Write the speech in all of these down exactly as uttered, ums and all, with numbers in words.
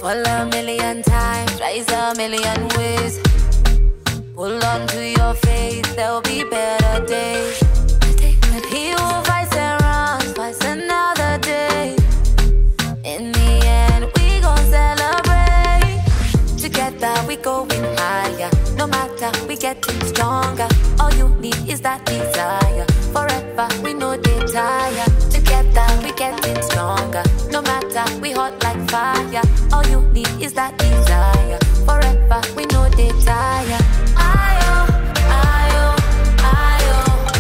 Fall a million times, rise a million ways. Hold on to your faith, there'll be better days. But he who fights and runs, fights another day. In the end, we gon' celebrate. Together we going higher. No matter, we getting stronger. All you need is that desire. Forever, we know they tire. Together we getting stronger. No matter, we hot like fire. All you need is that desire. Forever, we know they tire. Ayo, ayo, ayo,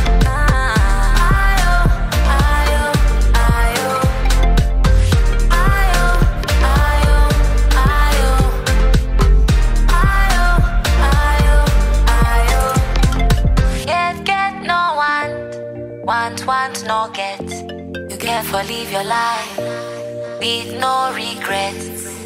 ayo, ayo, ayo, ayo, ayo, ayo, ayo, ayo, ayo. Get, get, no want, want, want, no get. You careful live your life with no regrets.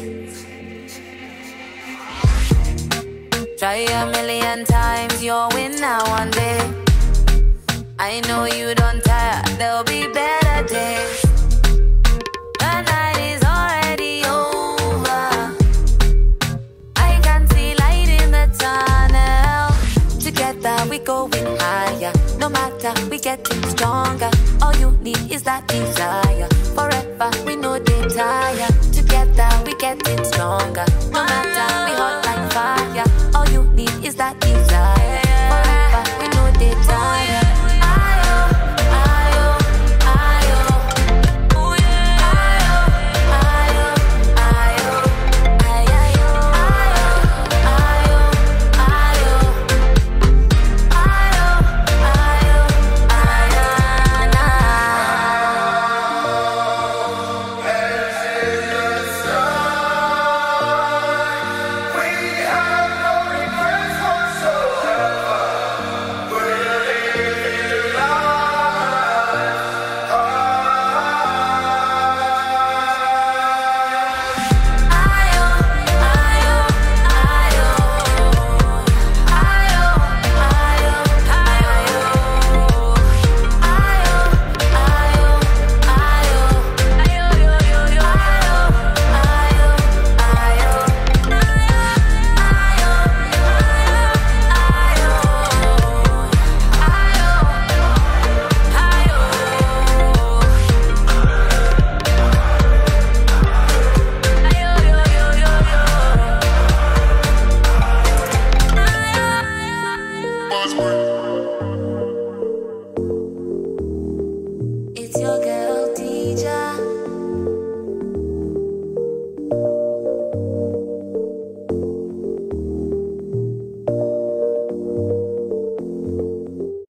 Try a million times, you'll win now one day. I know you don't tire, there'll be better days. The night is already over. I can see light in the tunnel. Together we going higher. No matter, we getting stronger. All you need is that desire. Forever, we know they tire. Together we getting stronger. No matter,